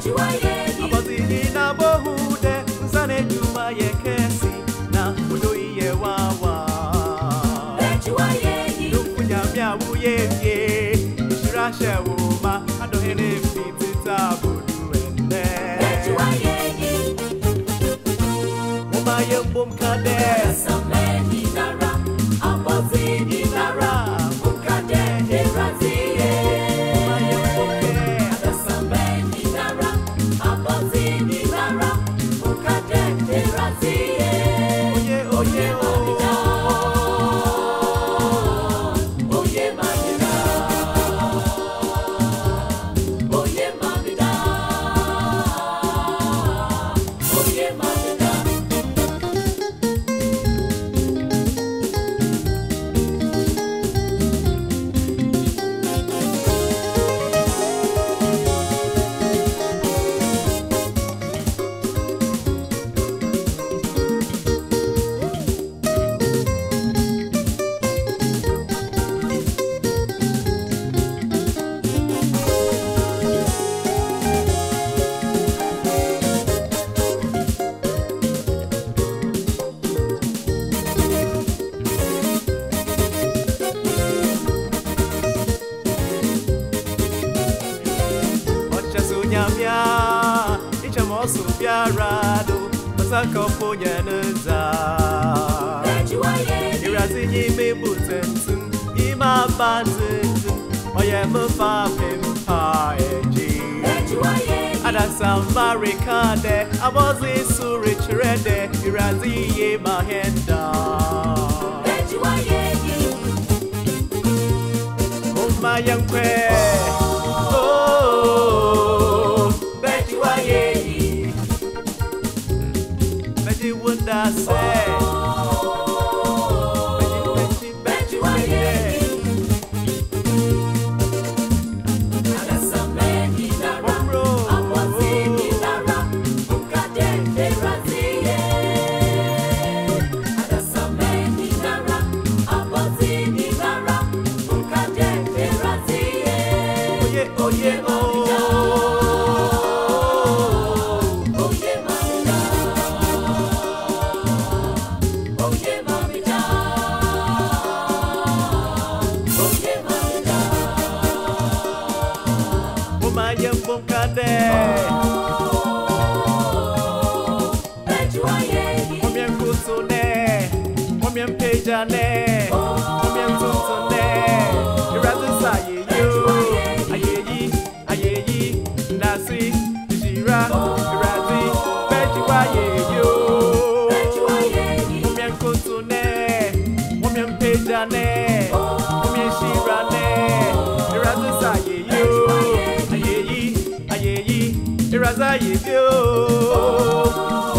Abazini na bohude Nsane juma ye kesi Na udo iye wawa Nukunya miawu ye ye Shirashe wuma Adohene fiti tabudu ende Uma ye mbum kade Sameni nara Abazini nara Mukade eraziye Nyamya, ichamosu biarado, masaka ponya nza. Irazi nyime butentum, ima bantentum, oye mufa pimpa eji. Adasa marikade, amozi surichirede, irazi ye mahenda. Oma yankwe. I say, Betty, oh yeah, oh. Omien kusune, omien pejane, omien tuntune, irazi saye yo, ayeyi, nasi, jira, irazi, pejiwaye yo. Omien kusune, omien pejane, omien shirane, irazi saye yo, ayeyi, irazi yo.